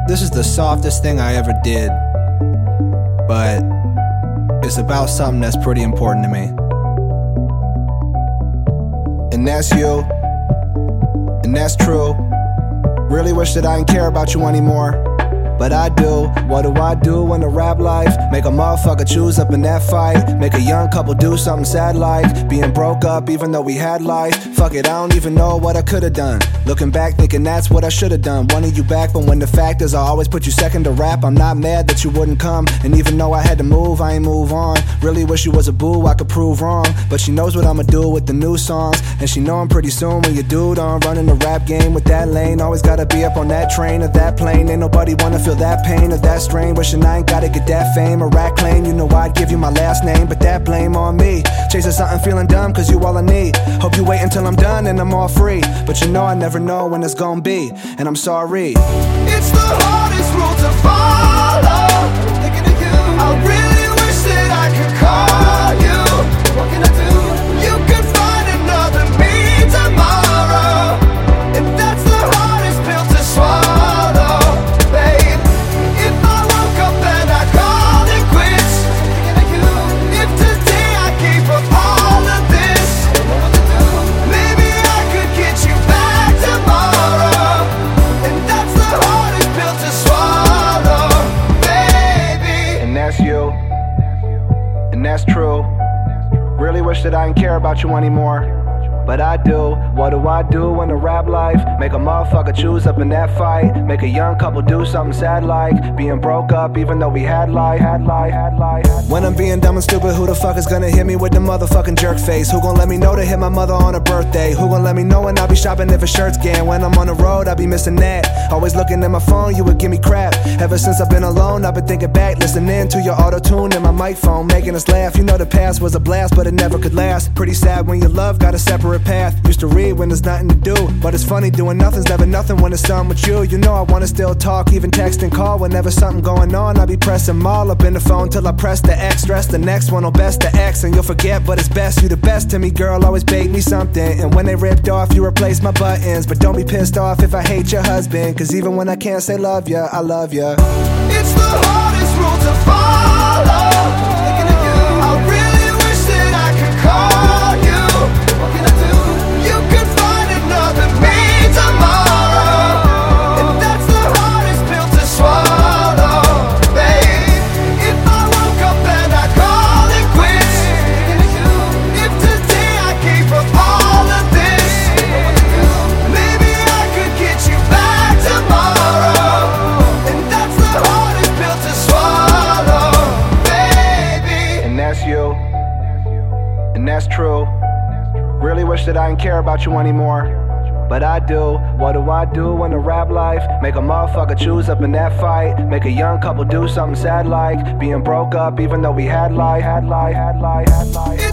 This is the softest thing I ever did, but it's about something that's pretty important to me. And that's you, and that's true. Really wish that I didn't care about you anymore, but I do. What do I do in the rap life? Make a motherfucker choose up in that fight. Make a young couple do something sad like being broke up even though we had life. Fuck it, I don't even know what I could've done. Looking back thinking that's what I should've done. Wanting you back, but when the fact is I always put you second to rap. I'm not mad that you wouldn't come, and even though I had to move, I ain't move on. Really wish you was a boo, I could prove wrong, but she knows what I'ma do with the new songs. And she know I'm pretty soon when you dude on running the rap game with that lane. Always gotta be up on that train or that plane. Ain't nobody wanna feel that pain or that strain. Wishing I ain't gotta get that fame or rap claim. You know I'd give you my last name, but that blame on me. Chasing something feeling dumb cause you all I need. Hope you wait until I'm done and I'm all free, but you know I never know when it's gonna be, and I'm sorry. It's the hardest rule to follow. Thinking of you, I really wish that I could call you. What can I do? You can find another me tomorrow, and that's the hardest pill to swallow, babe. If I woke up and I called it quits, thinking of you. If today I gave up all of this, I don't know what to do. Maybe I could get you back tomorrow, and that's the hardest pill to swallow, baby. And that's you, and that's true. Really wish that I didn't care about you anymore, but I do. What do I do in the rap life? Make a motherfucker choose up in that fight. Make a young couple do something sad like being broke up even though we had life. When I'm being dumb and stupid, who the fuck is gonna hit me with the motherfucking jerk face? Who gon' let me know to hit my mother on her birthday? Who gon' let me know when I be shopping if a shirt's getting? When I'm on the road, I be missing that. Always looking at my phone, you would give me crap. Ever since I've been alone, I've been thinking back, listening to your auto-tune and my mic phone, making us laugh. You know the past was a blast, but it never could last. Pretty sad when your love got a separate path. Used to read when there's nothing to do, but it's funny doing nothing's never nothing when it's done with you. You know I wanna still talk, even text and call. Whenever something going on, I be pressing them all up in the phone till I press the X. Stress the next one, oh best to X, and you'll forget, but it's best. You the best to me, girl, always bake me something. And when they ripped off, you replace my buttons. But don't be pissed off if I hate your husband, cause even when I can't say love ya, I love ya. It's the hardest rule to follow. Thinking of you, I really wish that I could call you. What can I do? You can find another me tomorrow, and that's the hardest pill to swallow, babe. If I woke up and I called it quits, thinking of you. If today I gave up all of this, I don't know what to do. Maybe I could get you back tomorrow, and that's the hardest pill to swallow, baby. And that's you, and that's true. Really wish that I didn't care about you anymore, but I do. What do I do in the rap life? Make a motherfucker choose up in that fight. Make a young couple do something sad like being broke up even though we had life.